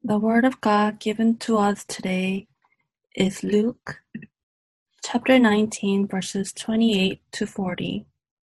The Word of God given to us today is Luke chapter 19, verses 28 to 40.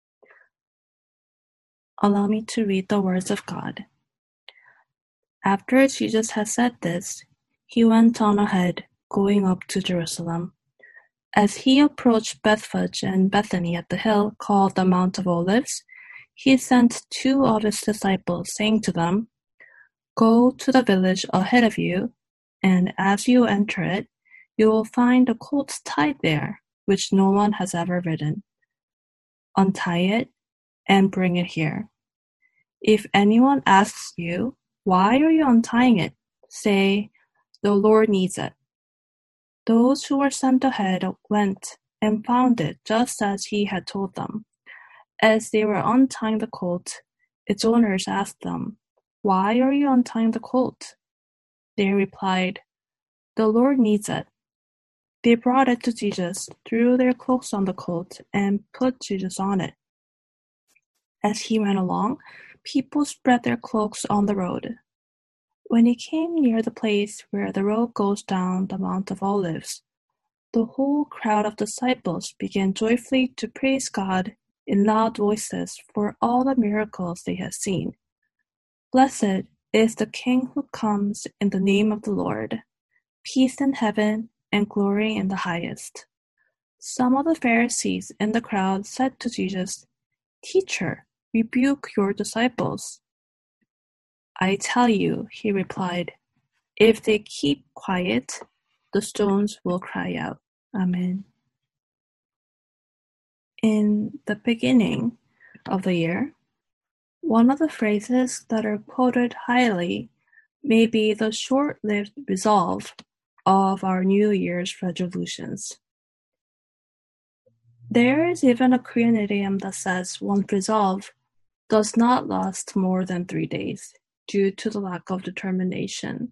Allow me to read the words of God. After Jesus had said this, he went on ahead, going up to Jerusalem. As he approached Bethphage and Bethany at the hill called the Mount of Olives, he sent two of his disciples, saying to them, "Go to the village ahead of you, and as you enter it, you will find a colt tied there, which no one has ever ridden. Untie it and bring it here. If anyone asks you, 'Why are you untying it?' say, 'The Lord needs it.'" Those who were sent ahead went and found it just as he had told them. As they were untying the colt, its owners asked them, "Why are you untying the colt?" They replied, "The Lord needs it." They brought it to Jesus, threw their cloaks on the colt, and put Jesus on it. As he went along, people spread their cloaks on the road. When he came near the place where the road goes down the Mount of Olives, the whole crowd of disciples began joyfully to praise God in loud voices for all the miracles they had seen. "Blessed is the King who comes in the name of the Lord. Peace in heaven and glory in the highest." Some of the Pharisees in the crowd said to Jesus, "Teacher, rebuke your disciples." "I tell you," he replied, "if they keep quiet, the stones will cry out." Amen. In the beginning of the year, one of the phrases that are quoted highly may be the short-lived resolve of our New Year's resolutions. There is even a Korean idiom that says one's resolve does not last more than 3 days due to the lack of determination.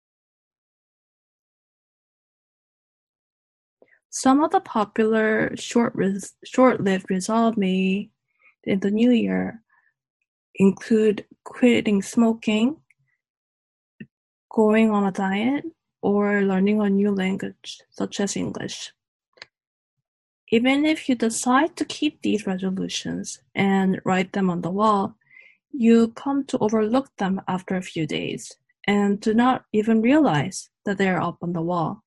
Some of the popular short-lived resolve made in the new year include quitting smoking, going on a diet, or learning a new language, such as English. Even if you decide to keep these resolutions and write them on the wall, you come to overlook them after a few days and do not even realize that they are up on the wall.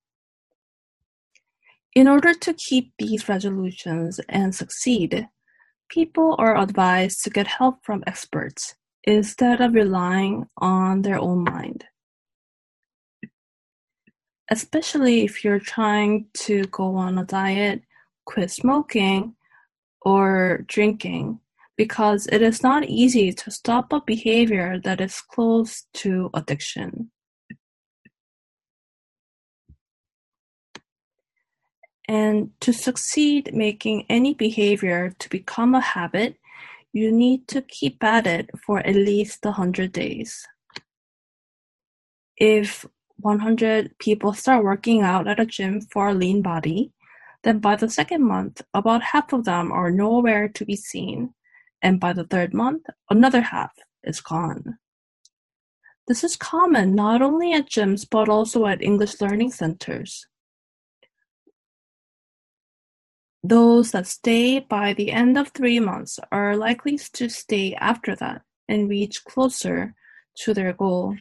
In order to keep these resolutions and succeed, people are advised to get help from experts instead of relying on their own mind. Especially if you're trying to go on a diet, quit smoking, or drinking, because it is not easy to stop a behavior that is close to addiction. And to succeed making any behavior to become a habit, you need to keep at it for at least 100 days. If 100 people start working out at a gym for a lean body, then by the second month, about half of them are nowhere to be seen, and by the third month, another half is gone. This is common not only at gyms but also at English learning centers. Those that stay by the end of 3 months are likely to stay after that and reach closer to their goal.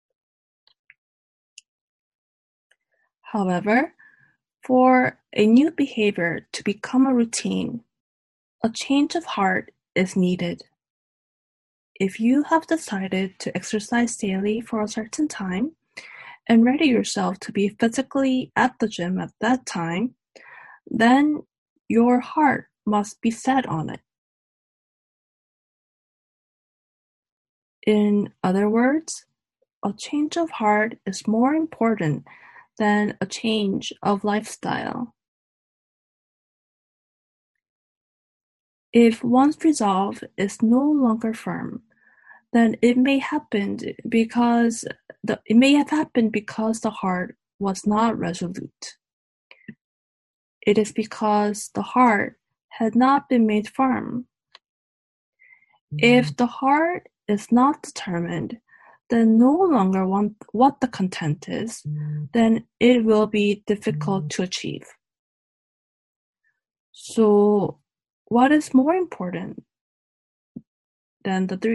However, for a new behavior to become a routine, a change of heart is needed. If you have decided to exercise daily for a certain time and ready yourself to be physically at the gym at that time, then your heart must be set on it. In other words, a change of heart is more important than a change of lifestyle. If one's resolve is no longer firm, then it may have happened because the heart was not resolute. It is because the heart had not been made firm. If the heart is not determined, then no longer want what the content is, then it will be difficult to achieve. So what is more important than the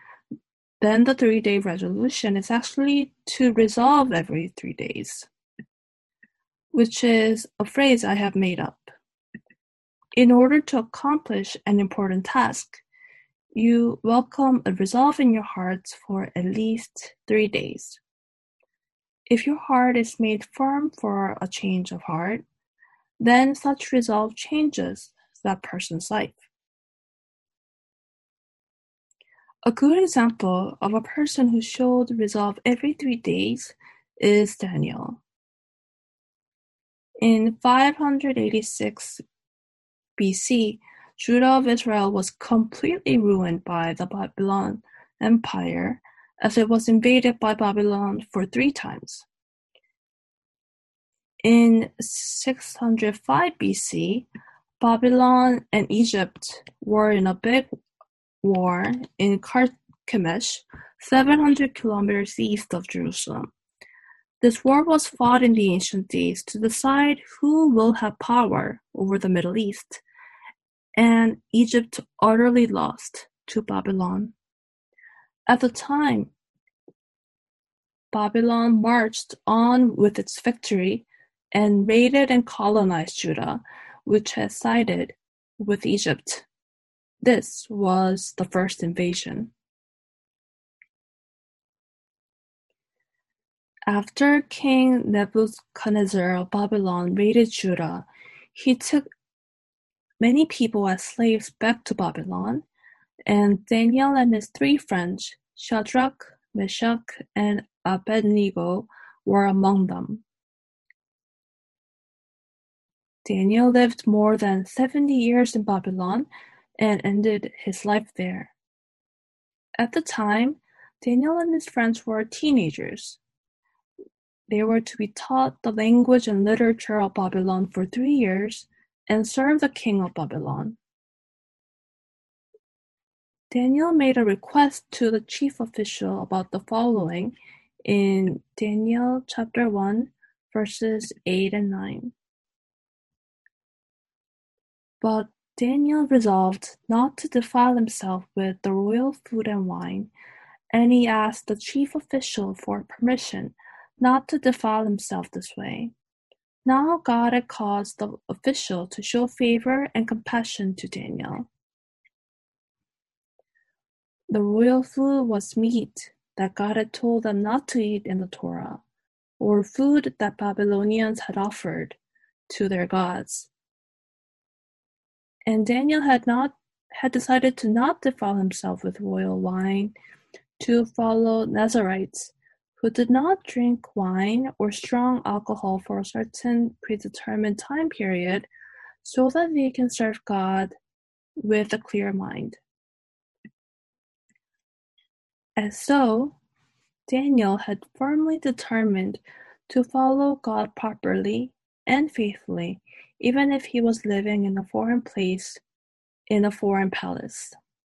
3-day resolution is actually to resolve every 3 days, which is a phrase I have made up. In order to accomplish an important task, you welcome a resolve in your hearts for at least 3 days. If your heart is made firm for a change of heart, then such resolve changes that person's life. A good example of a person who showed resolve every 3 days is Daniel. In 586 BC, Judah of Israel was completely ruined by the Babylon Empire, as it was invaded by Babylon for 3 times. In 605 BC, Babylon and Egypt were in a big war in Carchemish, 700 kilometers east of Jerusalem. This war was fought in the ancient days to decide who will have power over the Middle East, and Egypt utterly lost to Babylon. At the time, Babylon marched on with its victory and raided and colonized Judah, which had sided with Egypt. This was the first invasion. After King Nebuchadnezzar of Babylon raided Judah, he took many people as slaves back to Babylon, and Daniel and his 3 friends, Shadrach, Meshach, and Abednego, were among them. Daniel lived more than 70 years in Babylon and ended his life there. At the time, Daniel and his friends were teenagers. They were to be taught the language and literature of Babylon for 3 years and serve the king of Babylon. Daniel made a request to the chief official about the following in Daniel chapter 1, verses 8 and 9. But Daniel resolved not to defile himself with the royal food and wine, and he asked the chief official for permission not to defile himself this way. Now God had caused the official to show favor and compassion to Daniel. The royal food was meat that God had told them not to eat in the Torah, or food that Babylonians had offered to their gods. And Daniel had decided to not defile himself with royal wine, to follow Nazarites, who did not drink wine or strong alcohol for a certain predetermined time period, so that they can serve God with a clear mind. And so, Daniel had firmly determined to follow God properly and faithfully, even if he was living in a foreign place, in a foreign palace.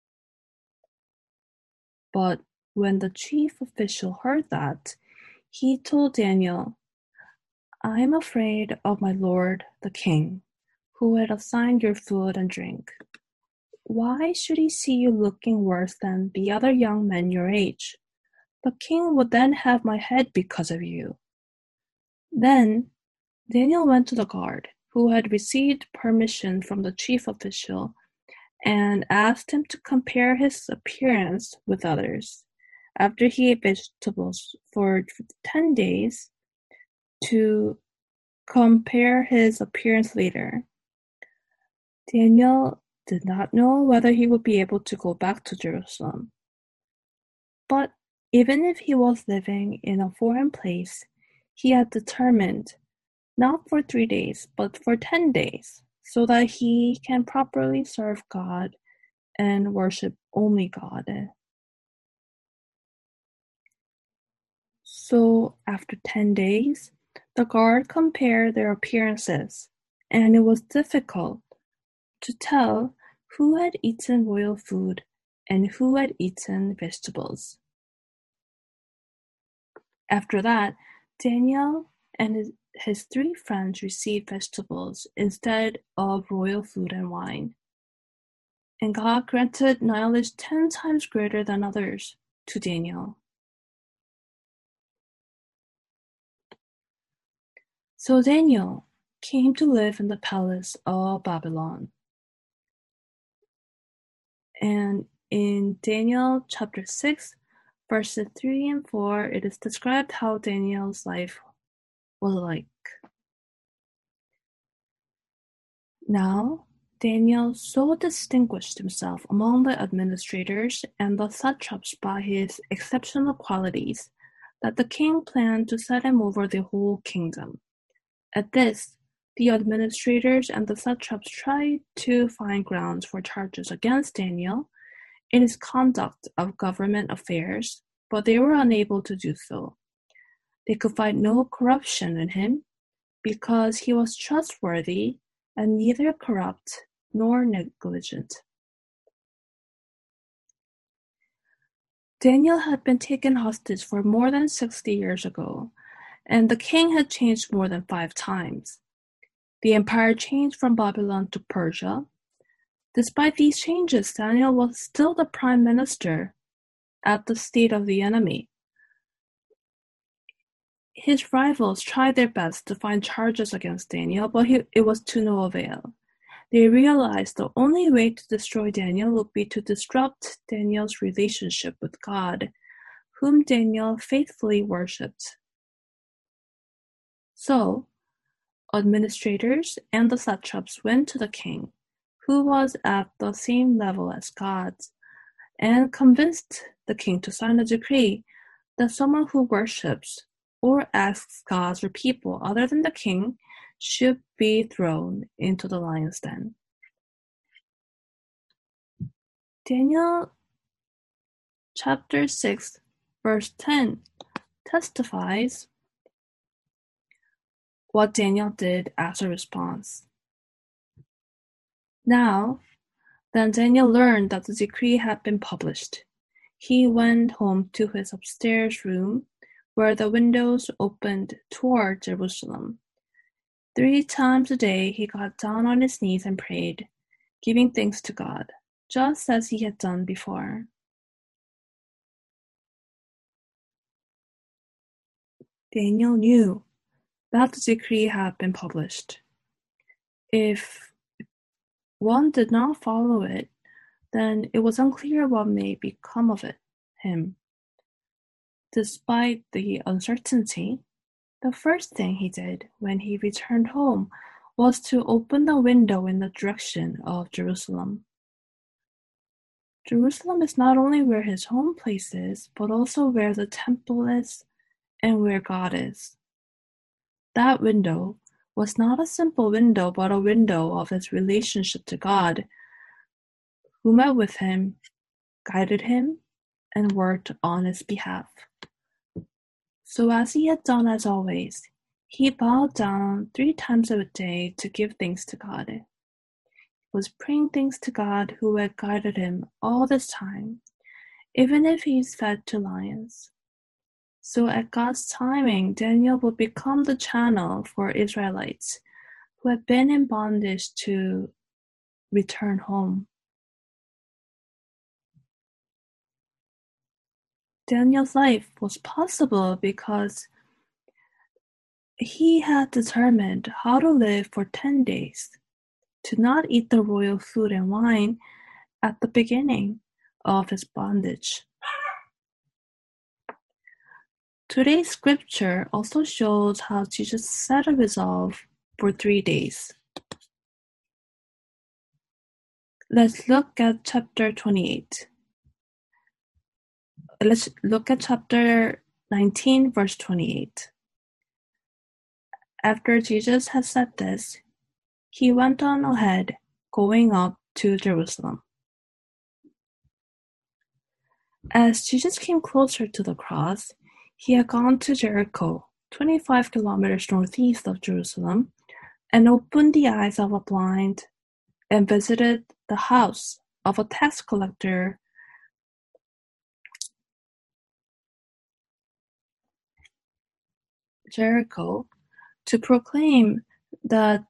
But when the chief official heard that, he told Daniel, "I am afraid of my lord the king, who had assigned your food and drink. Why should he see you looking worse than the other young men your age? The king would then have my head because of you." Then Daniel went to the guard, who had received permission from the chief official, and asked him to compare his appearance with others, after he ate vegetables for 10 days, to compare his appearance later. Daniel did not know whether he would be able to go back to Jerusalem. But even if he was living in a foreign place, he had determined, not for 3 days, but for 10 days, so that he can properly serve God and worship only God. So after 10 days, the guard compared their appearances, and it was difficult to tell who had eaten royal food and who had eaten vegetables. After that, Daniel and his 3 friends received vegetables instead of royal food and wine. And God granted knowledge 10 times greater than others to Daniel. So Daniel came to live in the palace of Babylon. And in Daniel chapter 6, verses 3 and 4, it is described how Daniel's life was like. Now, Daniel so distinguished himself among the administrators and the satraps by his exceptional qualities that the king planned to set him over the whole kingdom. At this, the administrators and the satraps tried to find grounds for charges against Daniel in his conduct of government affairs, but they were unable to do so. They could find no corruption in him because he was trustworthy and neither corrupt nor negligent. Daniel had been taken hostage for more than 60 years ago, and the king had changed more than 5 times. The empire changed from Babylon to Persia. Despite these changes, Daniel was still the prime minister at the state of the enemy. His rivals tried their best to find charges against Daniel, but it was to no avail. They realized the only way to destroy Daniel would be to disrupt Daniel's relationship with God, whom Daniel faithfully worshipped. So, administrators and the satraps went to the king, who was at the same level as God, and convinced the king to sign a decree that someone who worships or asks God for people other than the king should be thrown into the lion's den. Daniel chapter 6, verse 10 testifies what Daniel did as a response. Now, then Daniel learned that the decree had been published. He went home to his upstairs room, where the windows opened toward Jerusalem. 3 times a day he got down on his knees and prayed, giving thanks to God, just as he had done before. Daniel knew that the decree had been published. If one did not follow it, then it was unclear what may become of him. Despite the uncertainty, the first thing he did when he returned home was to open the window in the direction of Jerusalem. Jerusalem is not only where his home place is, but also where the temple is and where God is. That window was not a simple window, but a window of his relationship to God, who met with him, guided him, and worked on his behalf. So as he had done as always, he bowed down 3 times a day to give thanks to God. He was praying thanks to God who had guided him all this time, even if he's fed to lions. So at God's timing, Daniel would become the channel for Israelites who had been in bondage to return home. Daniel's life was possible because he had determined how to live for 10 days, to not eat the royal food and wine at the beginning of his bondage. Today's scripture also shows how Jesus set a resolve for 3 days. Let's look at chapter 28. Let's look at chapter 19, verse 28. After Jesus had said this, he went on ahead, going up to Jerusalem. As Jesus came closer to the cross, he had gone to Jericho, 25 kilometers northeast of Jerusalem, and opened the eyes of a blind and visited the house of a tax collector Jericho to proclaim that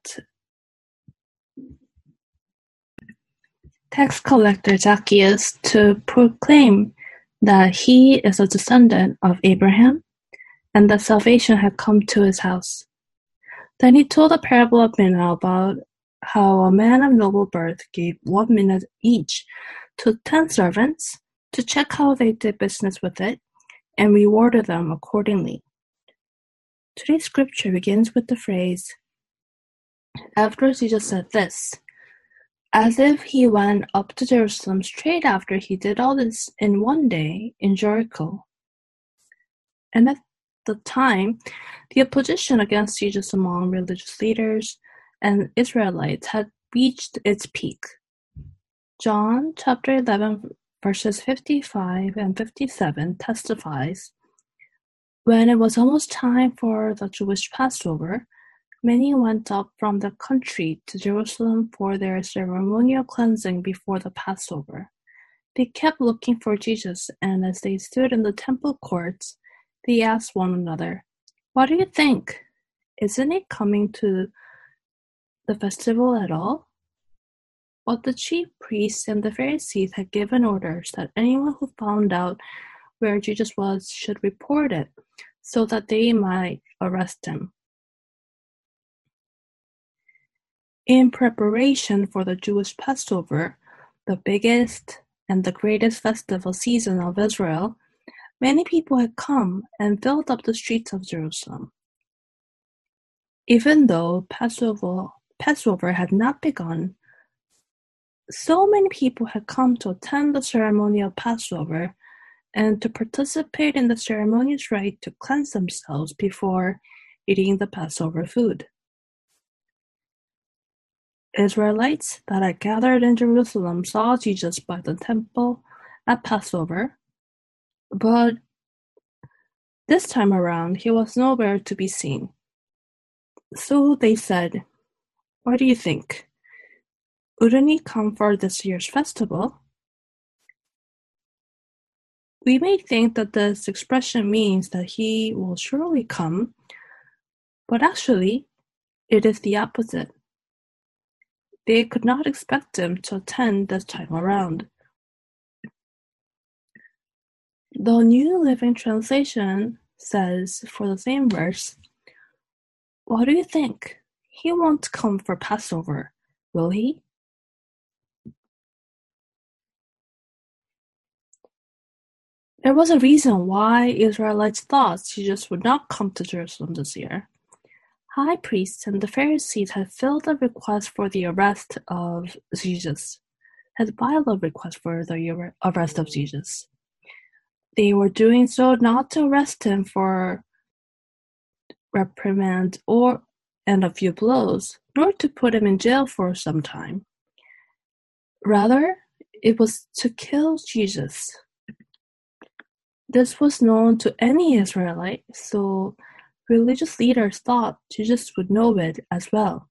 tax collector Zacchaeus to proclaim that he is a descendant of Abraham and that salvation had come to his house. Then he told a parable of mina about how a man of noble birth gave 1 mina each to 10 servants to check how they did business with it and rewarded them accordingly. Today's scripture begins with the phrase, after Jesus said this, as if he went up to Jerusalem straight after he did all this in one day in Jericho. And at the time, the opposition against Jesus among religious leaders and Israelites had reached its peak. John chapter 11 verses 55 and 57 testifies, when it was almost time for the Jewish Passover, many went up from the country to Jerusalem for their ceremonial cleansing before the Passover. They kept looking for Jesus, and as they stood in the temple courts, they asked one another, "What do you think? Isn't he coming to the festival at all?" But the chief priests and the Pharisees had given orders that anyone who found out where Jesus was should report it, so that they might arrest him. In preparation for the Jewish Passover, the biggest and the greatest festival season of Israel, many people had come and filled up the streets of Jerusalem. Even though Passover had not begun, so many people had come to attend the ceremony of Passover and to participate in the ceremonious rite to cleanse themselves before eating the Passover food. Israelites that had gathered in Jerusalem saw Jesus by the temple at Passover, but this time around he was nowhere to be seen. So they said, "What do you think? Wouldn't he come for this year's festival?" We may think that this expression means that he will surely come, but actually it is the opposite. They could not expect him to attend this time around. The New Living Translation says for the same verse, "What do you think? He won't come for Passover, will he?" There was a reason why Israelites thought Jesus would not come to Jerusalem this year. High priests and the Pharisees had filed a request for the arrest of Jesus. They were doing so not to arrest him for reprimand and a few blows, nor to put him in jail for some time. Rather, it was to kill Jesus. This was known to any Israelite, so religious leaders thought Jesus would know it as well.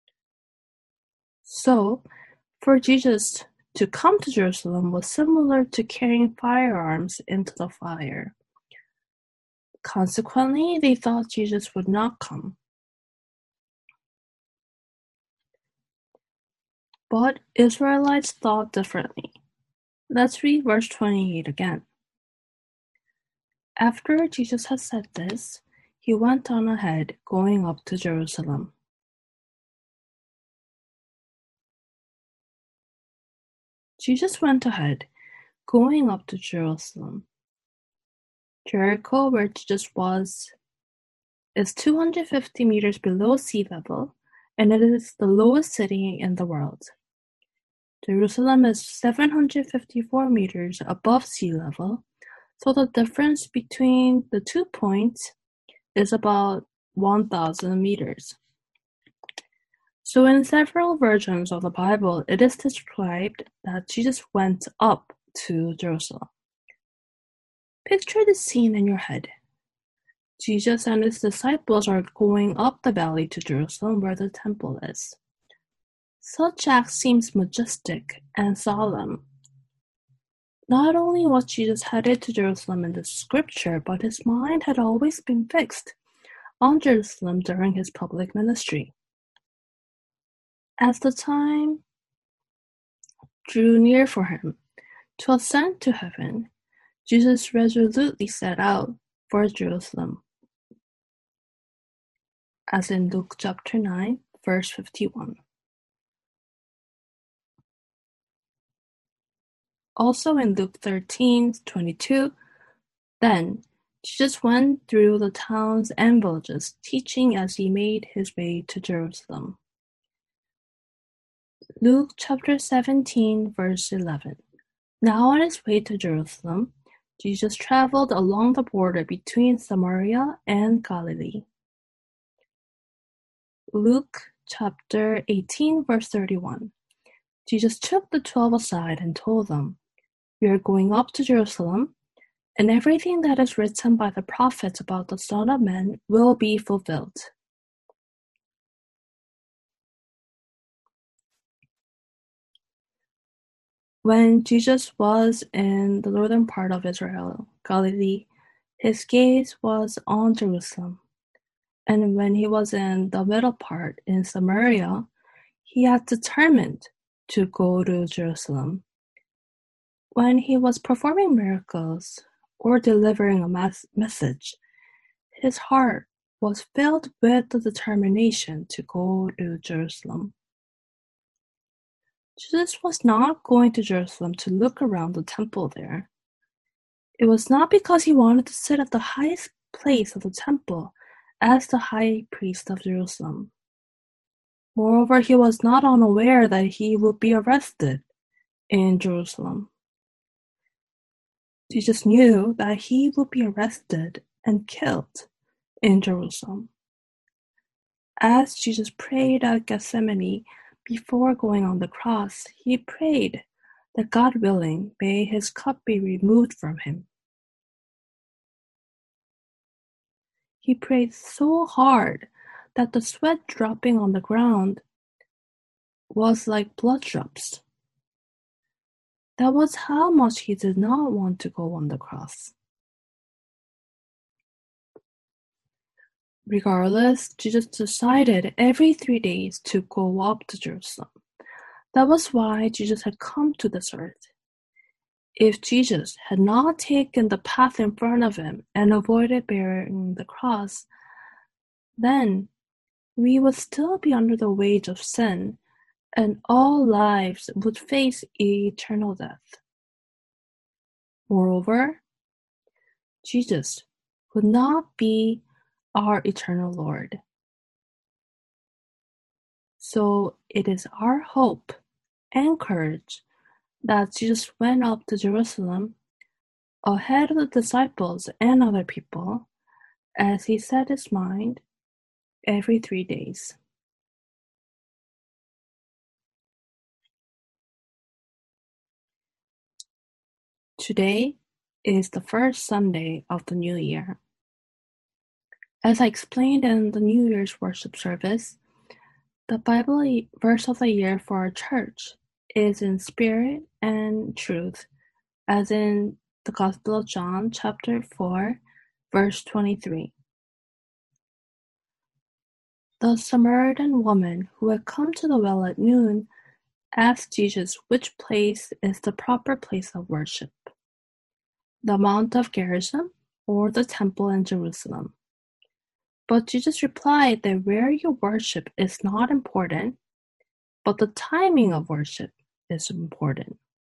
So, for Jesus to come to Jerusalem was similar to carrying firearms into the fire. Consequently, they thought Jesus would not come. But Israelites thought differently. Let's read verse 28 again. After Jesus had said this, he went on ahead, going up to Jerusalem. Jesus went ahead, going up to Jerusalem. Jericho, where Jesus was, is 250 meters below sea level, and it is the lowest city in the world. Jerusalem is 754 meters above sea level, so the difference between the 2 points is about 1,000 meters. So in several versions of the Bible, it is described that Jesus went up to Jerusalem. Picture the scene in your head. Jesus and his disciples are going up the valley to Jerusalem where the temple is. Such act seems majestic and solemn. Not only was Jesus headed to Jerusalem in the scripture, but his mind had always been fixed on Jerusalem during his public ministry. As the time drew near for him to ascend to heaven, Jesus resolutely set out for Jerusalem, as in Luke chapter 9, verse 51. Also in Luke 13:22, then Jesus went through the towns and villages, teaching as he made his way to Jerusalem. Luke chapter 17, verse 11. Now on his way to Jerusalem, Jesus traveled along the border between Samaria and Galilee. Luke chapter 18, verse 31. Jesus took the 12 aside and told them, "We are going up to Jerusalem, and everything that is written by the prophets about the Son of Man will be fulfilled." When Jesus was in the northern part of Israel, Galilee, his gaze was on Jerusalem. And when he was in the middle part, in Samaria, he had determined to go to Jerusalem. When he was performing miracles or delivering a message, his heart was filled with the determination to go to Jerusalem. Jesus was not going to Jerusalem to look around the temple there. It was not because he wanted to sit at the highest place of the temple as the high priest of Jerusalem. Moreover, he was not unaware that he would be arrested in Jerusalem. Jesus knew that he would be arrested and killed in Jerusalem. As Jesus prayed at Gethsemane before going on the cross, he prayed that God willing, may his cup be removed from him. He prayed so hard that the sweat dropping on the ground was like blood drops. That was how much he did not want to go on the cross. Regardless, Jesus decided every 3 days to go up to Jerusalem. That was why Jesus had come to this earth. If Jesus had not taken the path in front of him and avoided bearing the cross, then we would still be under the wage of sin, and all lives would face eternal death. Moreover, Jesus would not be our eternal Lord. So it is our hope and courage that Jesus went up to Jerusalem ahead of the disciples and other people as he set his mind every 3 days. Today is the first Sunday of the new year. As I explained in the New Year's worship service, the Bible verse of the year for our church is in spirit and truth, as in the Gospel of John, chapter 4, verse 23. The Samaritan woman who had come to the well at noon asked Jesus which place is the proper place of worship, the Mount of Gerizim or the temple in Jerusalem. But Jesus replied that where you worship is not important, but the timing of worship is important.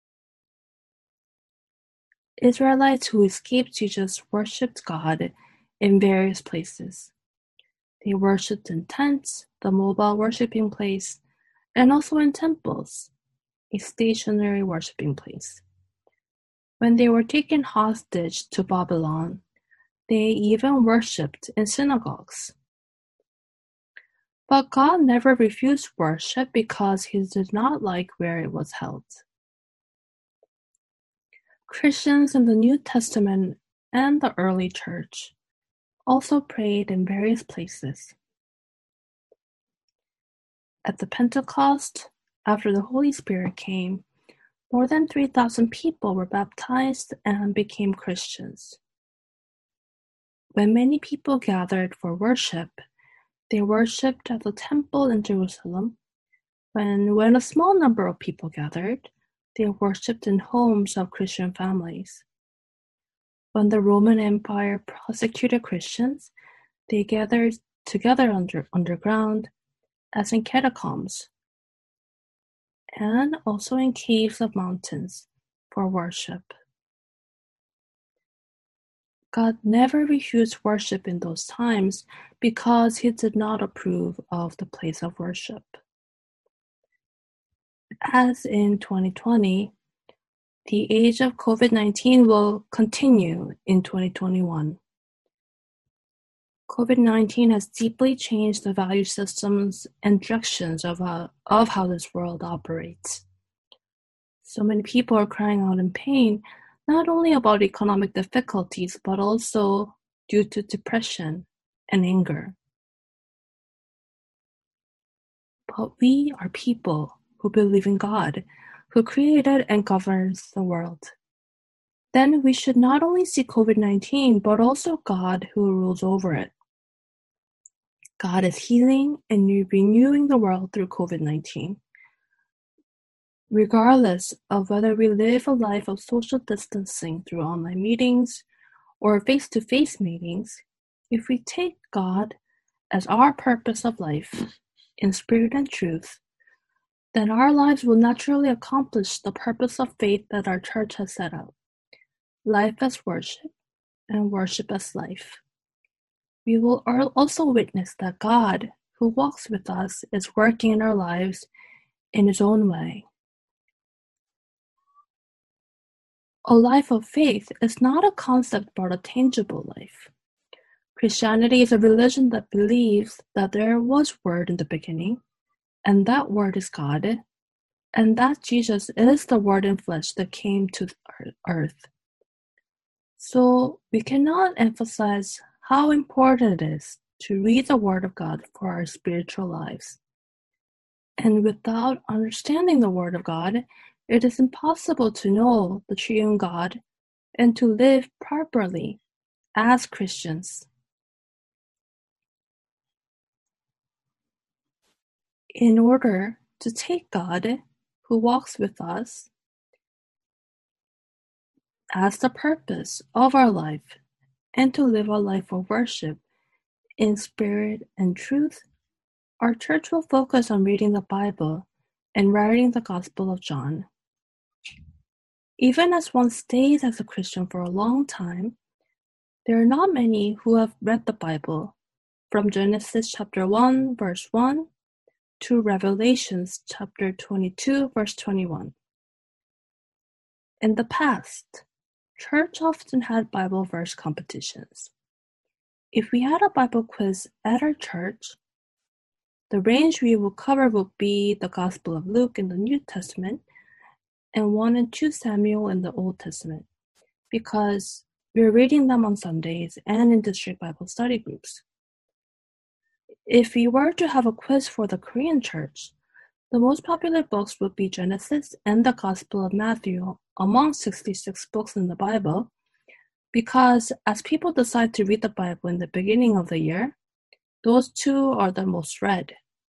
Israelites who escaped Jesus worshipped God in various places. They worshipped in tents, the mobile worshiping place, and also in temples, a stationary worshiping place. When they were taken hostage to Babylon, they even worshipped in synagogues. But God never refused worship because he did not like where it was held. Christians in the New Testament and the early church also prayed in various places. At the Pentecost, after the Holy Spirit came, more than 3,000 people were baptized and became Christians. When many people gathered for worship, they worshipped at the temple in Jerusalem. When a small number of people gathered, they worshipped in homes of Christian families. When the Roman Empire persecuted Christians, they gathered together underground, as in catacombs, and also in caves of mountains for worship. God never refused worship in those times because he did not approve of the place of worship. As in 2020, the age of COVID-19 will continue in 2021. COVID-19 has deeply changed the value systems and directions of how this world operates. So many people are crying out in pain, not only about economic difficulties, but also due to depression and anger. But we are people who believe in God, who created and governs the world. Then we should not only see COVID-19, but also God who rules over it. God is healing and renewing the world through COVID-19. Regardless of whether we live a life of social distancing through online meetings or face-to-face meetings, if we take God as our purpose of life, in spirit and truth, then our lives will naturally accomplish the purpose of faith that our church has set out. Life as worship and worship as life. We will also witness that God, who walks with us, is working in our lives in his own way. A life of faith is not a concept but a tangible life. Christianity is a religion that believes that there was Word in the beginning, and that Word is God, and that Jesus is the Word in flesh that came to earth. So we cannot emphasize how important it is to read the Word of God for our spiritual lives. And without understanding the Word of God, it is impossible to know the triune God and to live properly as Christians. In order to take God, who walks with us, as the purpose of our life, and to live a life of worship in spirit and truth, our church will focus on reading the Bible and writing the Gospel of John. Even as one stays as a Christian for a long time, there are not many who have read the Bible from Genesis chapter 1, verse 1 to Revelations chapter 22, verse 21. In the past, church often had Bible verse competitions. If we had a Bible quiz at our church, the range we will cover will be the Gospel of Luke in the New Testament and 1 and 2 Samuel in the Old Testament, because we're reading them on Sundays and in district Bible study groups. If we were to have a quiz for the Korean church, the most popular books would be Genesis and the Gospel of Matthew among 66 books in the Bible, because as people decide to read the Bible in the beginning of the year, those two are the most read.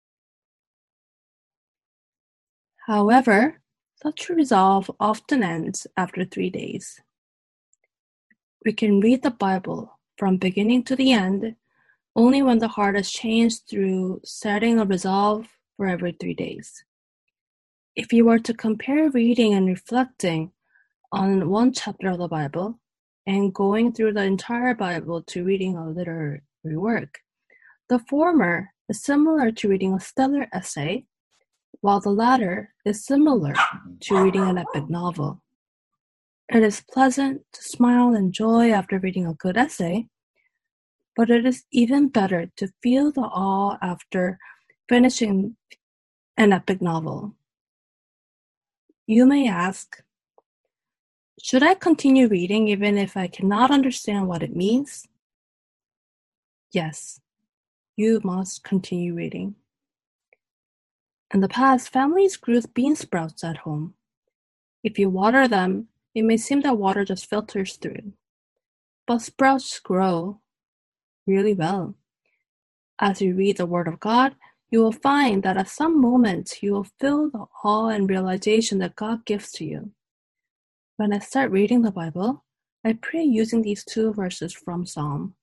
However, such resolve often ends after 3 days. We can read the Bible from beginning to the end only when the heart has changed through setting a resolve for every 3 days. If you were to compare reading and reflecting on one chapter of the Bible and going through the entire Bible to reading a literary work, the former is similar to reading a stellar essay, while the latter is similar to reading an epic novel. It is pleasant to smile and joy after reading a good essay, but it is even better to feel the awe after finishing an epic novel. You may ask, should I continue reading even if I cannot understand what it means? Yes, you must continue reading. In the past, families grew bean sprouts at home. If you water them, it may seem that water just filters through. But sprouts grow, really well. As you read the Word of God, you will find that at some moment you will feel the awe and realization that God gives to you. When I start reading the Bible, I pray using these two verses from Psalm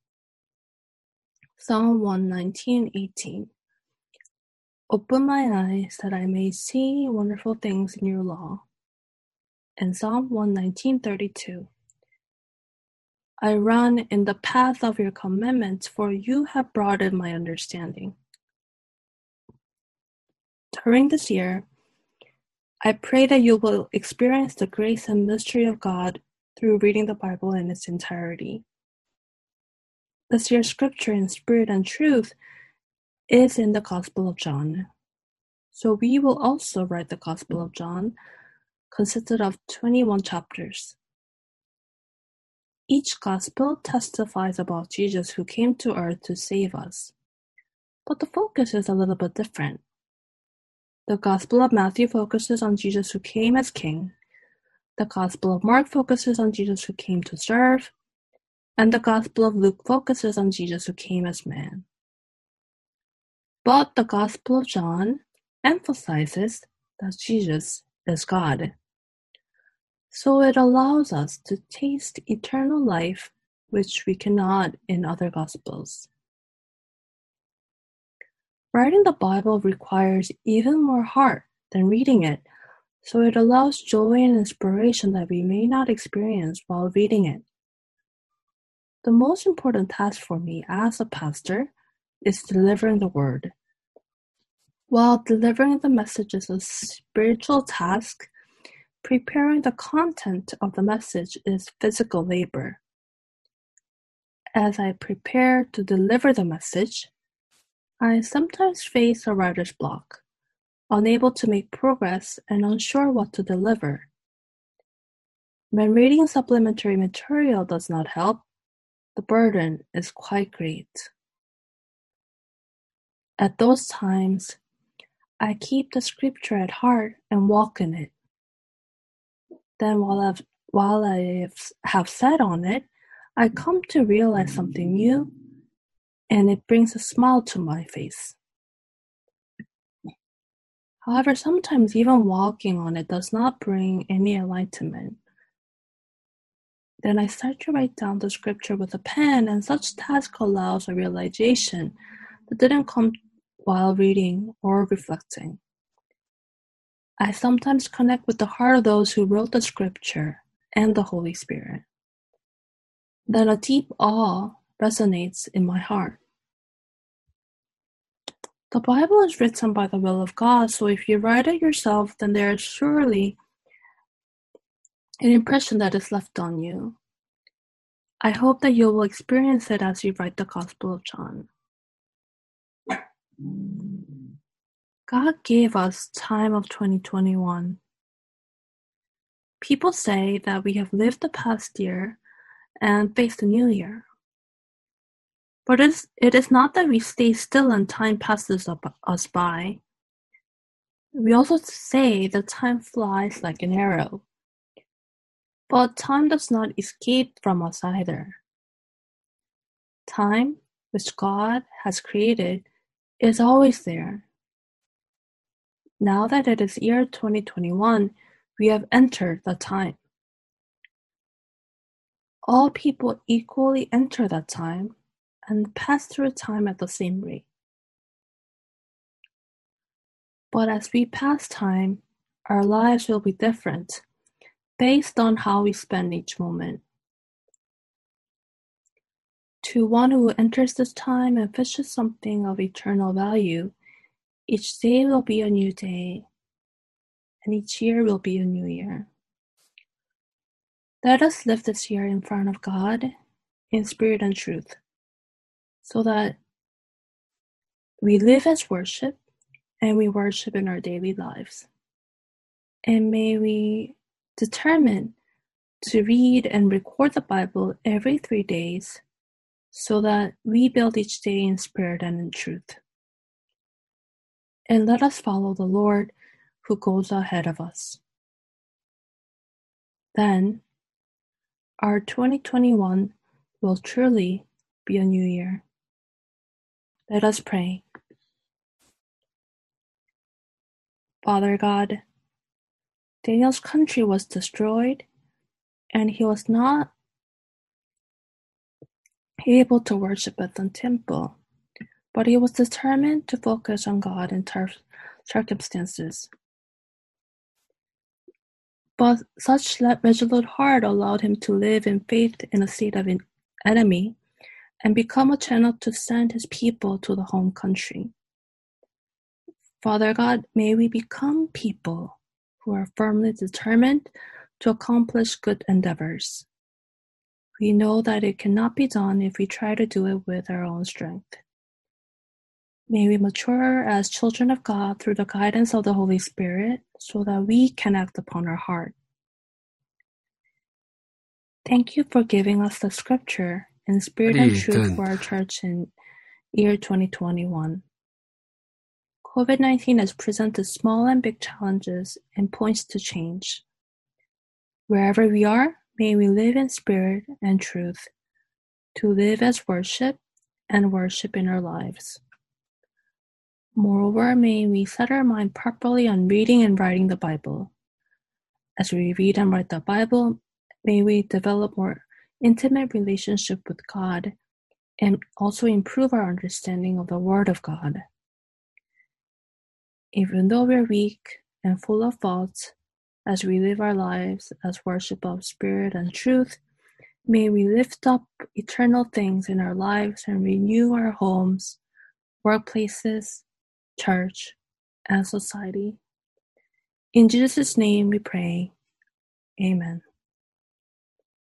119:18. Open my eyes that I may see wonderful things in your law. And Psalm 119:32. I run in the path of your commandments, for you have broadened my understanding. During this year, I pray that you will experience the grace and mystery of God through reading the Bible in its entirety. This year's scripture in spirit and truth is in the Gospel of John. So we will also write the Gospel of John, consisted of 21 chapters. Each Gospel testifies about Jesus who came to earth to save us. But the focus is a little bit different. The Gospel of Matthew focuses on Jesus who came as king. The Gospel of Mark focuses on Jesus who came to serve. And the Gospel of Luke focuses on Jesus who came as man. But the Gospel of John emphasizes that Jesus is God. So it allows us to taste eternal life, which we cannot in other Gospels. Writing the Bible requires even more heart than reading it, so it allows joy and inspiration that we may not experience while reading it. The most important task for me as a pastor is delivering the word. While delivering the message is a spiritual task, preparing the content of the message is physical labor. As I prepare to deliver the message, I sometimes face a writer's block, unable to make progress and unsure what to deliver. When reading supplementary material does not help, the burden is quite great. At those times, I keep the scripture at heart and walk in it. Then while I have sat on it, I come to realize something new, and it brings a smile to my face. However, sometimes even walking on it does not bring any enlightenment. Then I start to write down the scripture with a pen, and such task allows a realization that didn't come while reading or reflecting. I sometimes connect with the heart of those who wrote the scripture and the Holy Spirit. Then a deep awe resonates in my heart. The Bible is written by the will of God, so if you write it yourself, then there is surely an impression that is left on you. I hope that you will experience it as you write the Gospel of John. God gave us time of 2021. People say that we have lived the past year and faced the new year. But it is not that we stay still and time passes us by. We also say that time flies like an arrow. But time does not escape from us either. Time, which God has created, is always there. Now that it is year 2021, we have entered the time. All people equally enter that time and pass through time at the same rate. But as we pass time, our lives will be different, based on how we spend each moment. To one who enters this time and fishes something of eternal value, each day will be a new day, and each year will be a new year. Let us live this year in front of God, in spirit and truth, so that we live as worship, and we worship in our daily lives. And may we determine to read and record the Bible every 3 days, so that we build each day in spirit and in truth. And let us follow the Lord who goes ahead of us. Then, our 2021 will truly be a new year. Let us pray. Father God, Daniel's country was destroyed, and he was not able to worship at the temple, but he was determined to focus on God in tough circumstances. But such resolute heart allowed him to live in faith in a state of enemy and become a channel to send his people to the home country. Father God, may we become people who are firmly determined to accomplish good endeavors. We know that it cannot be done if we try to do it with our own strength. May we mature as children of God through the guidance of the Holy Spirit so that we can act upon our heart. Thank you for giving us the scripture in spirit and truth for our church in year 2021. COVID-19 has presented small and big challenges and points to change. Wherever we are, may we live in spirit and truth, to live as worship and worship in our lives. Moreover, may we set our mind properly on reading and writing the Bible. As we read and write the Bible, may we develop more intimate relationship with God and also improve our understanding of the Word of God. Even though we're weak and full of faults, as we live our lives as worship of spirit and truth, may we lift up eternal things in our lives and renew our homes, workplaces, church, and society. In Jesus' name we pray. Amen.